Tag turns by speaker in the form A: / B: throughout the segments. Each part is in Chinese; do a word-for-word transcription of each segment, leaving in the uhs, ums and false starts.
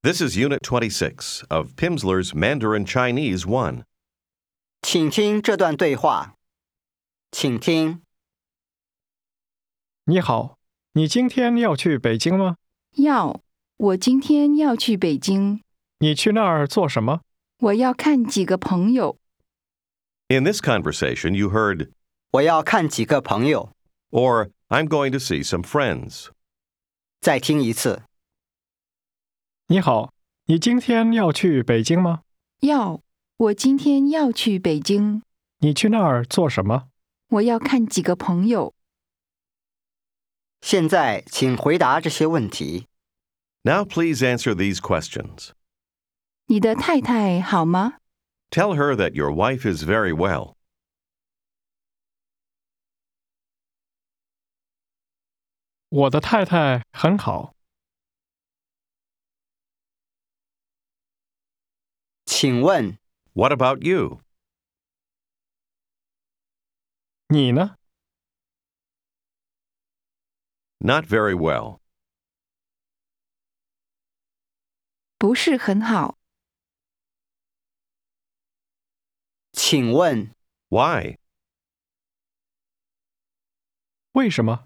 A: This is Unit twenty-six of Pimsleur's Mandarin Chinese one.
B: 请听这段对话。请听，
C: 你好，你今天要去北京吗？
D: 要，我今天要去北京，
C: 你去那儿做什么？
D: 我要看几个朋友。
A: In this conversation, you heard,
B: 我要看几个朋友。
A: or I'm going to see some friends.
B: 再听一次。
C: 你好，你今天要去北京吗？
D: 要，我今天要去北京，
C: 你去那儿做什么？
D: 我要看几个朋友。
B: 现在请回答这些问题。
A: Now please answer these questions.
D: 你的太太好吗？
A: Tell her that your wife is very well.
C: 我的太太很好。
B: 请问，
A: What about you?
C: 你呢？
A: Not very well.
D: 不是很好。
B: 请问，
A: Why?
C: 为什么？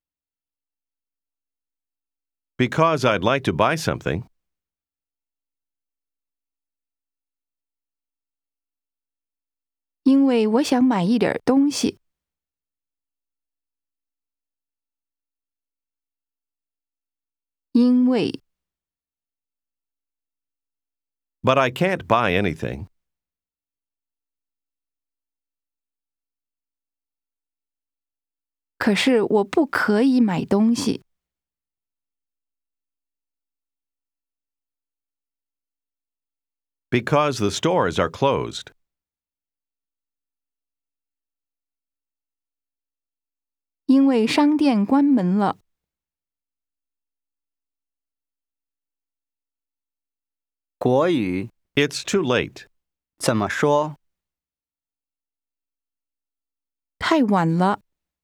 A: Because I'd like to buy something.
D: 因为我想买一点东西。因为
A: But I can't buy anything.
D: 可是我不可以买东西。
A: Because the stores are closed.
D: 因为商店关门了。
B: 国语
A: It's too late.
B: 怎么说？
D: 太晚了。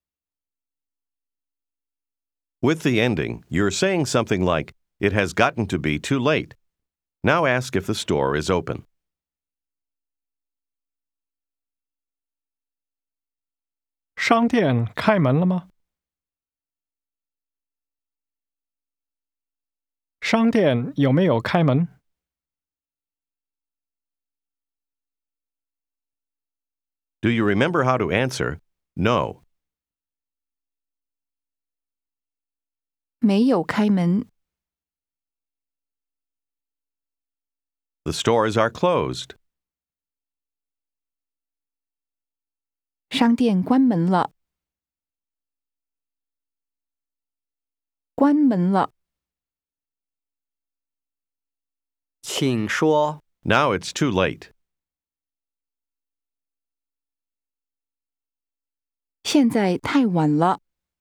A: With the ending, you're saying something like, it has gotten to be too late. Now ask if the store is open.
C: 商店开门了吗？商店有没有开门？
A: Do you remember how to answer? No.
D: 没有开门。
A: The stores are closed.
D: 商店关门了。关门了。
B: 请说，
A: Now it's too late.
D: 现在太晚了。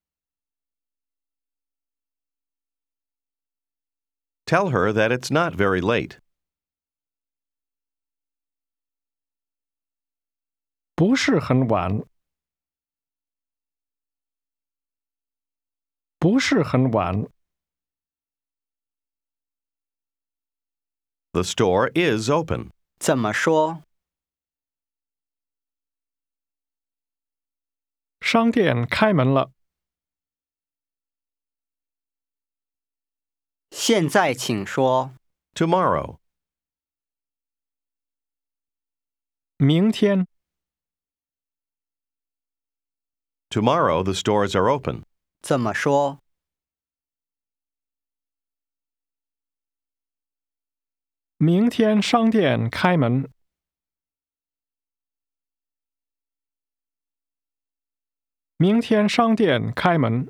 A: Tell her that it's not very late.
C: 不是很晚。不是很晚。
A: The store is open.
B: 怎么说？
C: 商店开门了。
B: 现在请说，
A: Tomorrow.
C: 明天。
A: Tomorrow the stores are open.
B: 怎么说？
C: 明天商店开门。明天商店开门。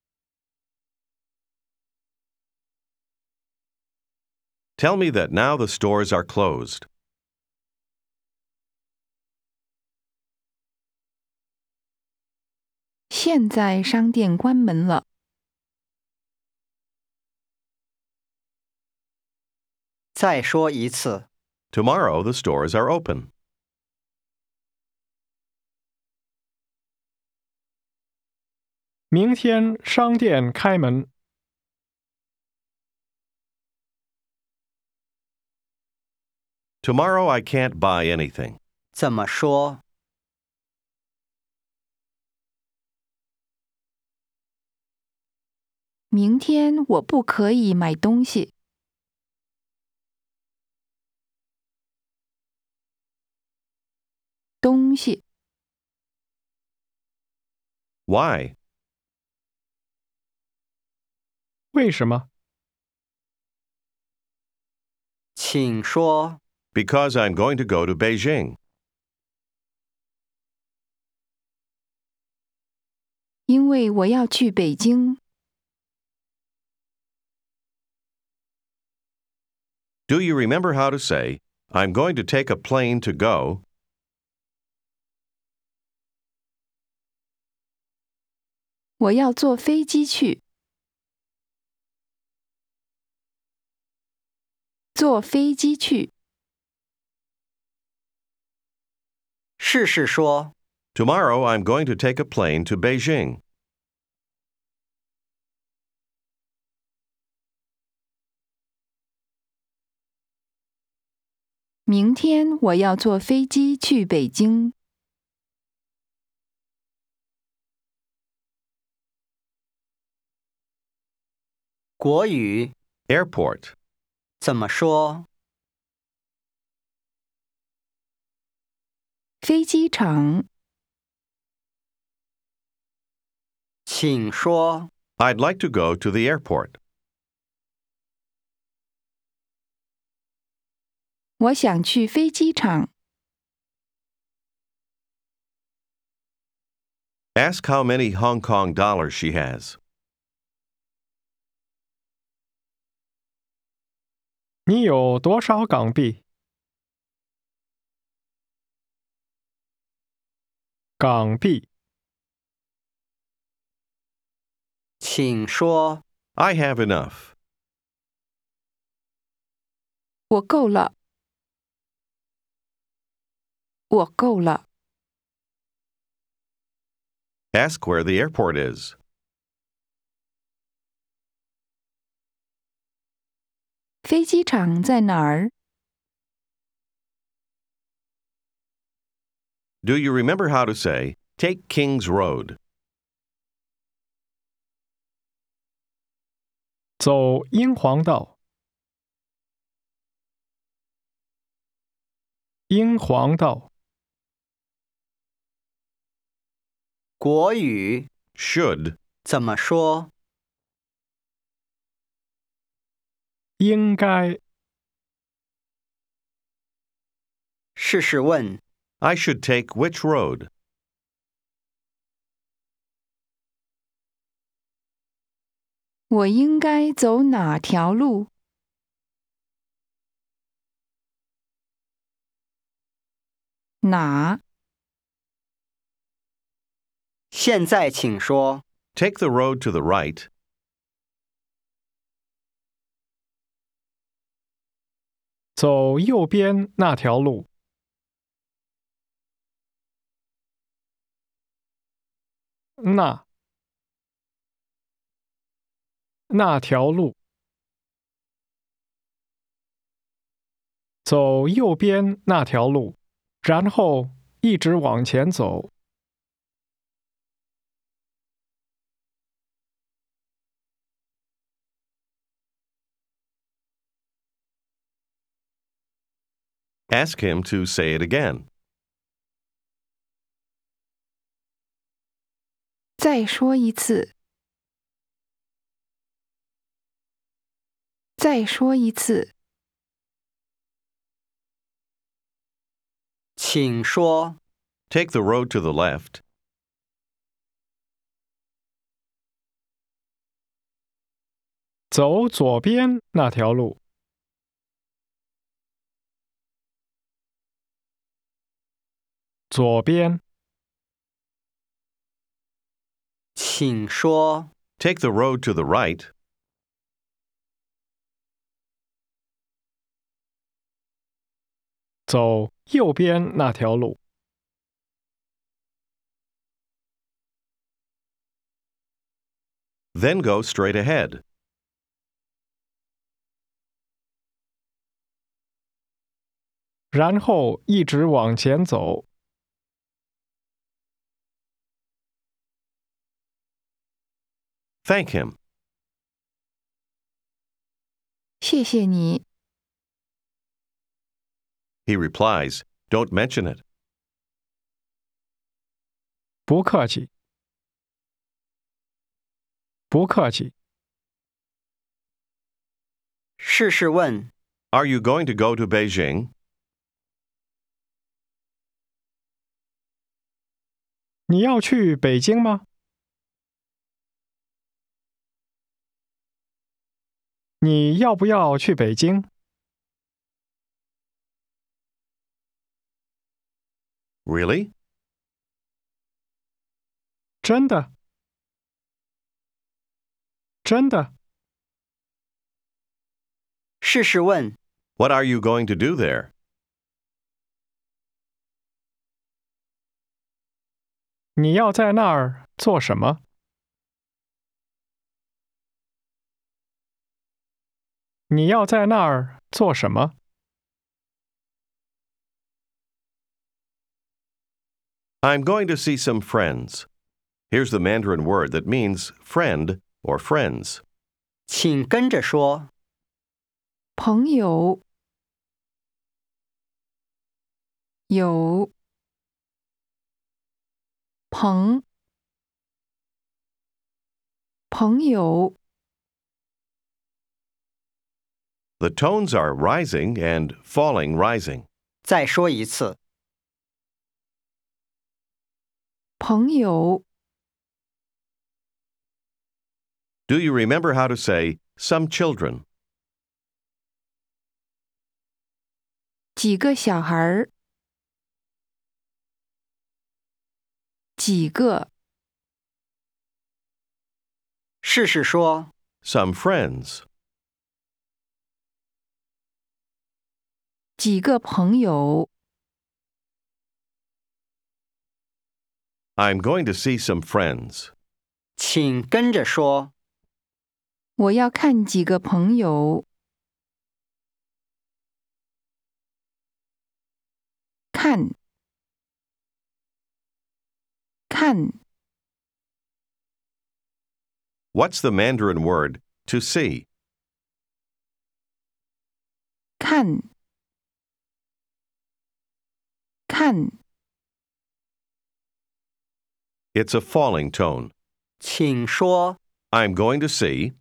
A: Tell me that now the stores are closed.
D: 现在商店关门了。
B: 再说一次。
A: Tomorrow the stores are open.
C: 明天商店开门。
A: Tomorrow I can't buy anything.
B: 怎么说？
D: 明天我不可以买东西。东西。
A: Why?
C: 为什么？
B: 请说。
A: Because I'm going to go to Beijing.
D: 因为我要去北京。
A: Do you remember how to say, I'm going to take a plane to go?
D: 我要坐飞机去。坐飞机去。
B: 试试说。
A: Tomorrow I'm going to take a plane to Beijing.
D: 明天我要坐飞机去北京。
B: 国语
A: Airport.
B: 怎么说？
D: 飞机场。
B: 请说。
A: I'd like to go to the airport.
D: 我想去飞机场。
A: Ask how many Hong Kong dollars she has.
C: 你有多少港币？港币。
B: 请说。
A: I have enough.
D: 我够了。我够了。
A: Ask where the airport is.
D: 飞机场在哪儿？
A: Do you remember how to say, take King's Road?
C: 走英皇道。英皇道。
B: 国语
A: Should.
B: 怎么说？
C: 应该。
B: 试试问。
A: I should take which road?
D: 我应该走哪条路？哪？
B: 现在请说。
A: Take the road to the right.
C: 走右边那条路。那。那条路。走右边那条路，然后一直往前走。
A: Ask him to say it again.
D: 再说一次。再说一次。
B: 请说。
A: Take the road to the left.
C: 走左边那条路。左边。
B: 请说。
A: Take the road to the right.
C: 走右边那条路。
A: Then go straight ahead.
C: 然后一直往前走。
A: Thank him.
D: 谢谢你。
A: He replies, Don't mention it.
C: 不客气。不客气。
B: 试试问
A: Are you going to go to Beijing?
C: 你要去北京吗？你要不要去北京？
A: Really?
C: 真的？真的？
B: 试试问
A: What are you going to do there?
C: 你要在那儿做什么？你要在那儿做什么？
A: I'm going to see some friends. Here's the Mandarin word that means friend or friends.
B: 请跟着说
D: 朋友，有，朋，朋友。
A: The tones are rising and falling rising.
B: 再说一次
D: 朋友，
A: Do you remember how to say some children?
D: 几个小孩儿，几个，
B: 试试说
A: Some friends.
D: 几个朋友。
A: I'm going to see some friends.
B: 请跟着说
D: 我要看几个朋友。看，看，
A: What's the Mandarin word to see?
D: 看，看，
A: It's a falling tone.
B: 请说
A: I'm going to see.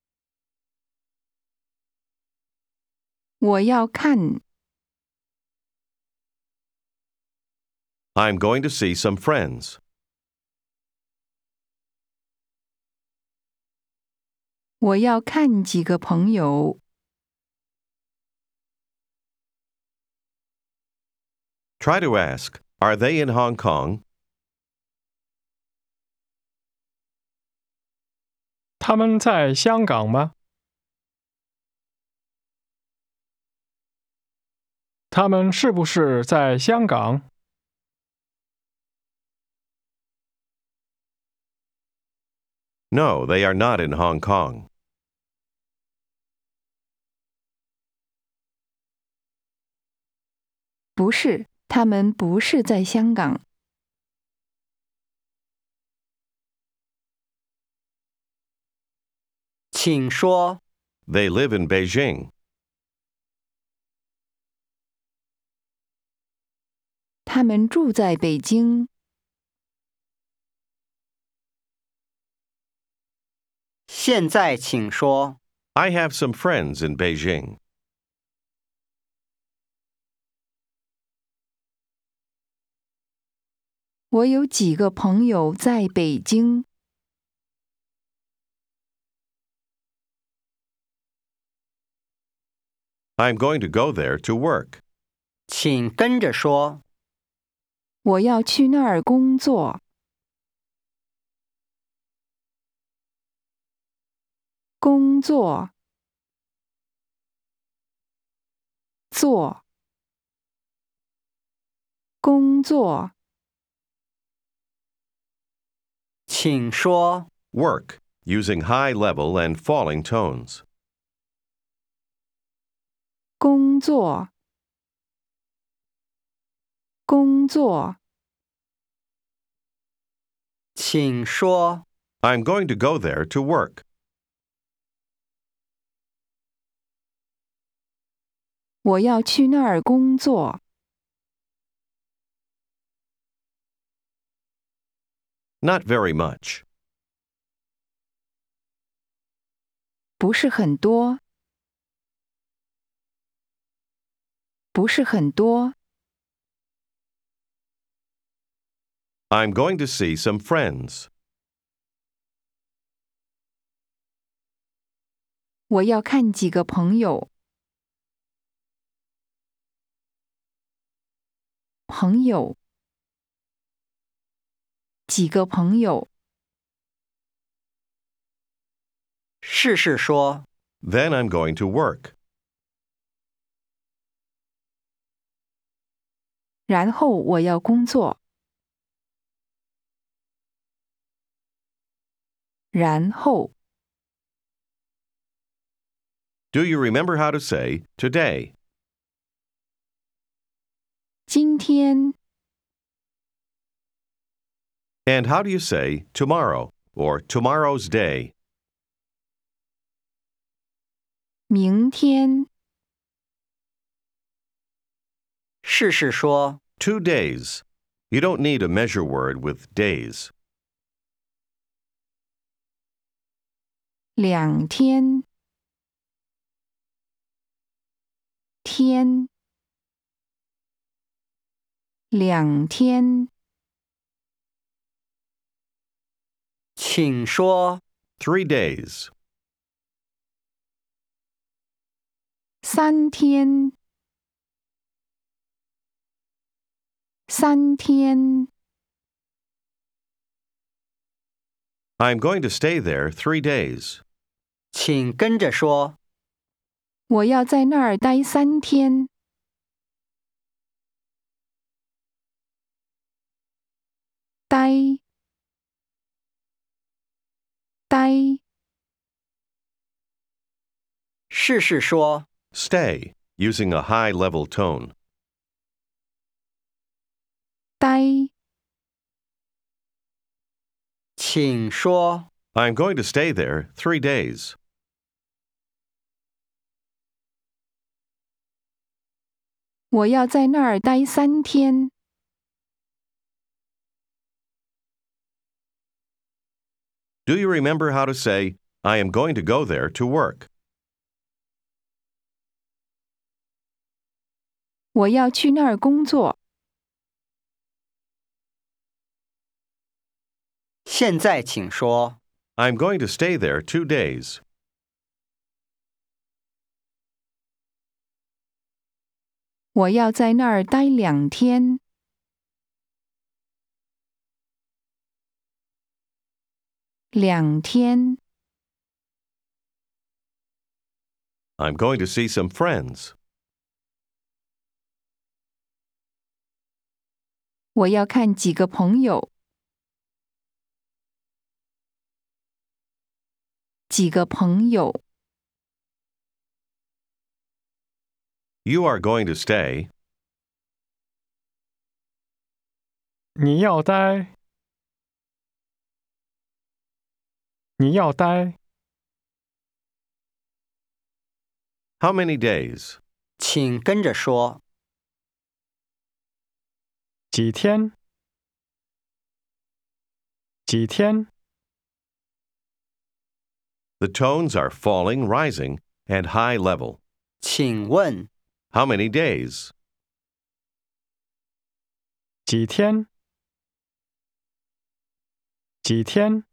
D: 我要看。
A: I'm going to see some friends.
D: 我要看几个朋友。
A: Try to ask, Are they in Hong Kong?
C: 他们在香港吗？他们是不是在香港？
A: No, they are not in Hong Kong.
D: 不是，他们不是在香港。
B: 请说
A: They live in Beijing.
D: 他们住在北京。
B: 现在请说
A: I have some friends in Beijing.
D: 我有几个朋友在北京。
A: I'm going to go there to work.
B: 请跟着说
D: 我要去那儿工作。工作，做，工作。
B: 请说
A: Work, using high level and falling tones.
D: 工作。 工作。
B: 请说。
A: I'm going to go there to work.
D: 我要去那儿工作。
A: Not very much.
D: 不是很多。不是很多。
A: I'm going to see some friends.
D: 我要看几个朋友。朋友。几个朋友。
B: 试试说。
A: Then I'm going to work.
D: 然后我要工作。然后。
A: Do you remember how to say today?
D: 今天。
A: And how do you say tomorrow or tomorrow's day?
D: 明天。
B: 试试说。
A: Two days. You don't need a measure word with days.
D: 两天。天。两天。
B: 请说。
A: Three days.
D: 三天。三天。
A: I'm going to stay there three days.
B: 请跟着说。
D: 我要在那儿待三天。待。待。
B: 试试说。
A: Stay, using a high-level tone.
D: 待。
B: 请说。
A: I'm going to stay there three days.
D: 我要在那儿待三天。
A: Do you remember how to say, I am going to go there to work?
D: 我要去那儿工作。
B: 现在请说。
A: I'm going to stay there two days.
D: 我要在那儿待两天。两天。
A: I'm going to see some friends.
D: 我要看几个朋友。几个朋友。
A: You are going to stay.
C: 你要待。你要待。
A: How many days?
B: 请跟着说。
C: 几天？几天？
A: The tones are falling, rising, and high level.
B: 请问。
A: How many days?
C: 几天？几天？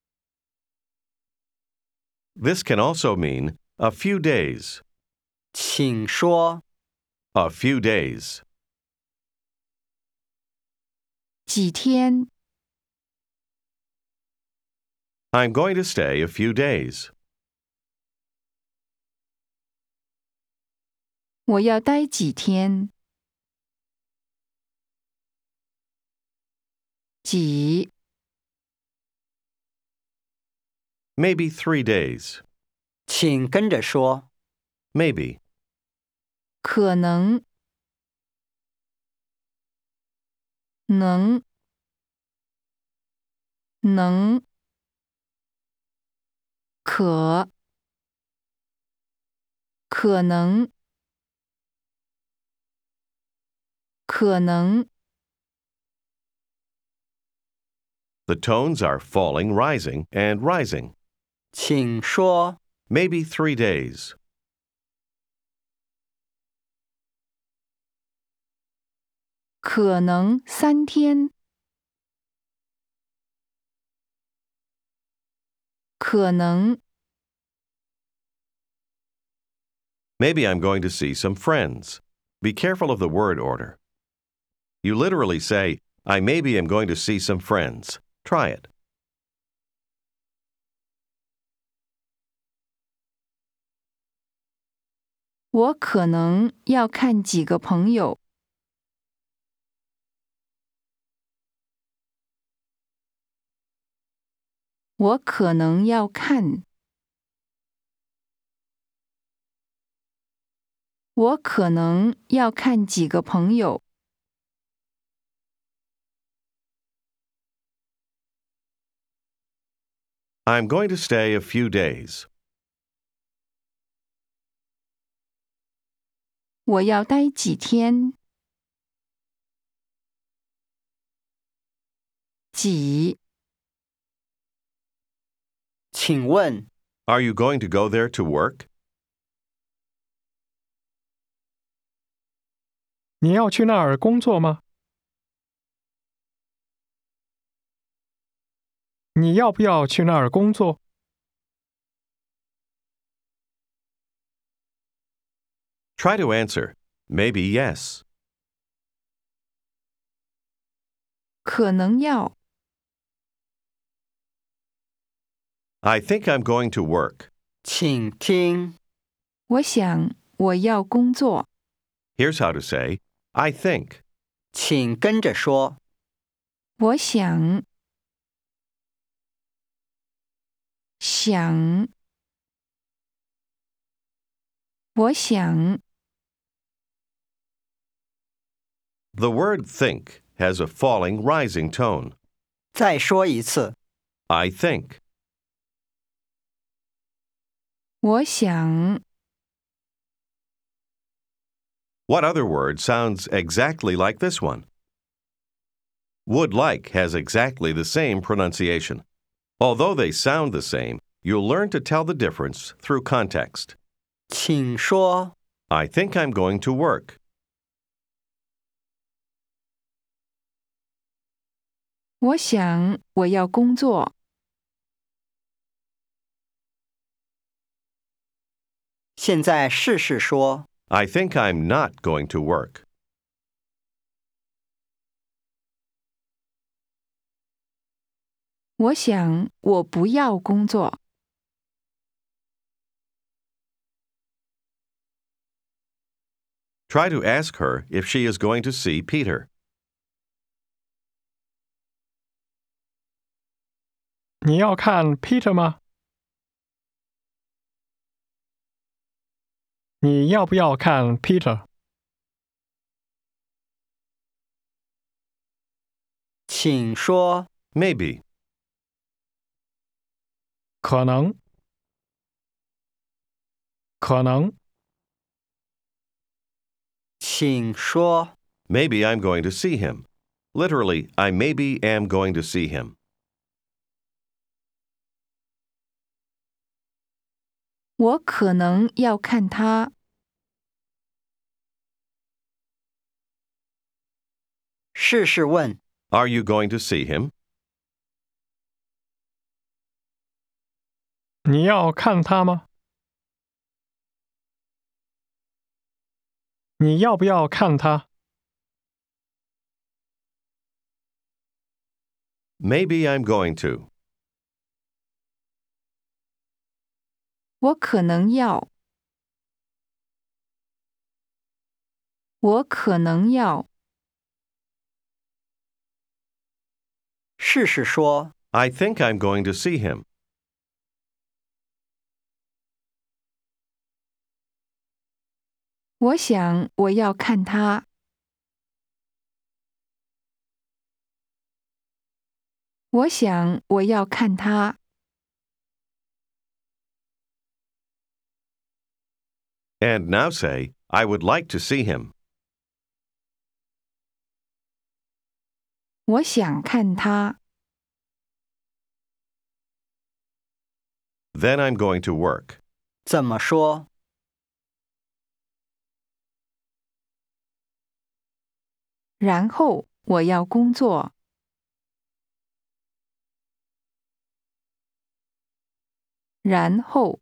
A: This can also mean a few days.
B: 请说。
A: A few days.
D: 几天？
A: I'm going to stay a few days.
D: 我要待几天？几？
A: Maybe three days.
B: 请跟着说。
A: Maybe.
D: 可能。 能能可可能可能
A: The tones are falling, rising, and rising.
B: 请说
A: Maybe three days.
D: 可能三天可能
A: Maybe I'm going to see some friends. Be careful of the word order. You literally say, I maybe am going to see some friends. Try it.
D: 我可能要看几个朋友。我可能要看。我可能要看几个朋友。
A: I'm going to stay a few days.
D: 我要待几天。几
B: 请问
A: Are you going to go there to work?
C: 你要去那儿工作吗？你要不要去那儿工作？
A: Try to answer. Maybe yes.
D: 可能要。
A: I think I'm going to work.
B: 请听
D: 我想我要工作。
A: Here's how to say, I think.
B: 请跟着说
D: 我想想我想
A: The word think has a falling, rising tone.
B: 再说一次
A: I think.
D: 我想
A: What other word sounds exactly like this one? Would like has exactly the same pronunciation. Although they sound the same, you'll learn to tell the difference through context.
B: 请说
A: I think I'm going to work.
D: 我想我要工作。
B: 现在试试说
A: I think I'm not going to work.
D: 我想我不要工作。
A: Try to ask her if she is going to see Peter.
C: 你要看 Peter 吗？你要不要看 Peter？
B: 请说
A: Maybe.
C: 可能，可能，
B: 请说
A: Maybe I'm going to see him. Literally, I maybe am going to see him.
D: 我可能要看他。
B: 试试问
A: Are you going to see him?
C: 你要看他吗？你要不要看他？
A: Maybe I'm going to.
D: 我可能要。我可能要。
B: 试试说
A: I think I'm going to see him.
D: 我想我要看他。 我想我要看他。
A: And now say, I would like to see him.
D: 我想看他。
A: Then I'm going to work.
B: 怎么说？
D: 然后我要工作。然后，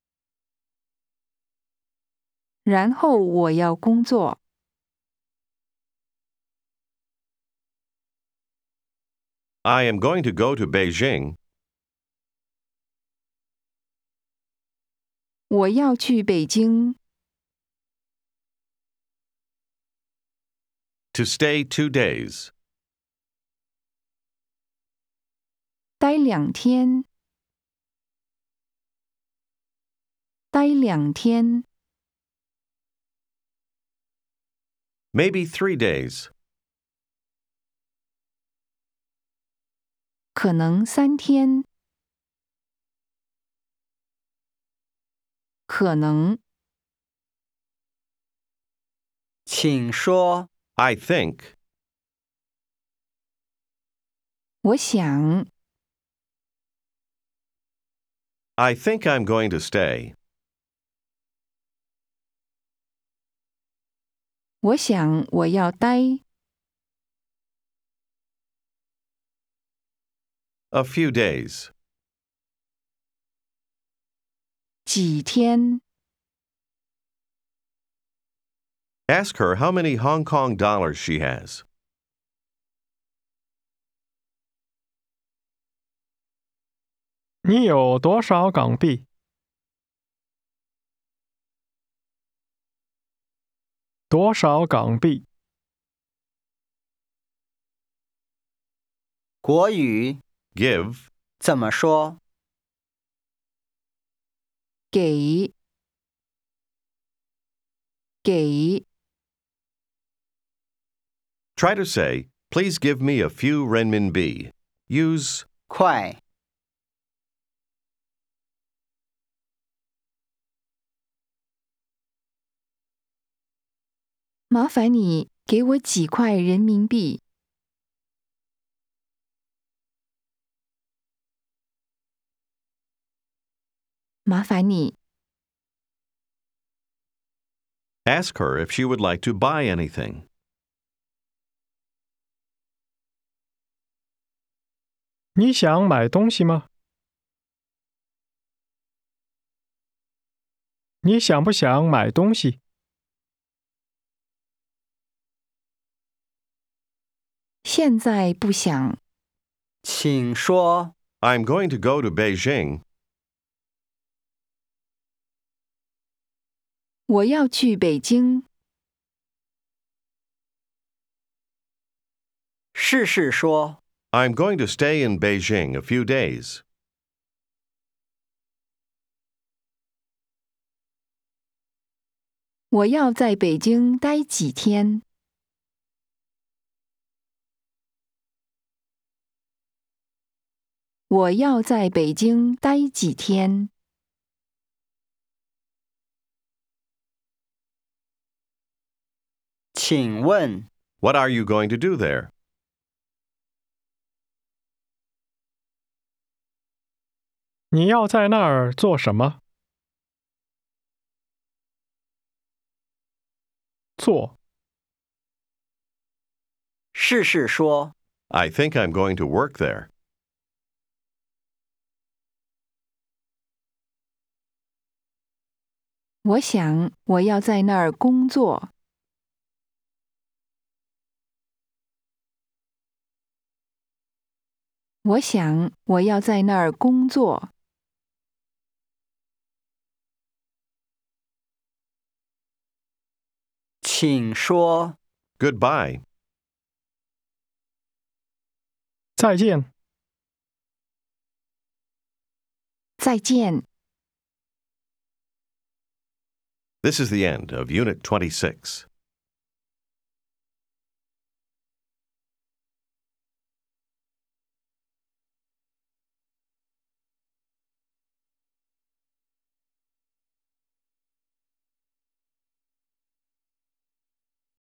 D: 然后我要工作。
A: I am going to go to Beijing.
D: 我要去北京。
A: To stay two days.
D: 待两天。待两天。
A: Maybe three days.
D: 可能三天。可能。
B: 请说。
A: I think.
D: 我想。
A: I think I'm going to stay.
D: 我想我要待。
A: A few days.
D: 几天。
A: Ask her how many Hong Kong dollars she has.
C: 你有多少港币？多少港币？
B: 国语
A: Give.
B: 怎么说？
D: 给。给。
A: Try to say, please give me a few renminbi. Use
B: 快。
D: 麻烦你给我几块人民币。麻烦你。
A: Ask her if she would like to buy anything.
C: 你想买东西吗？你想不想买东西？
D: 现在不想。
B: 请说。
A: I'm going to go to Beijing.
D: 我要去北京。
B: 试试说。
A: I'm going to stay in Beijing a few days.
D: 我要在北京待几天。我要在北京待几天。
B: 请问
A: What are you going to do there?
C: 你要在那儿做什么？做。
B: 试试说。
A: I think I'm going to work there.
D: 我想我要在那儿工作。我想我要在那儿工作。
B: 请说。
A: Goodbye.
C: 再见。
D: 再见。
A: This is the end of Unit twenty-six.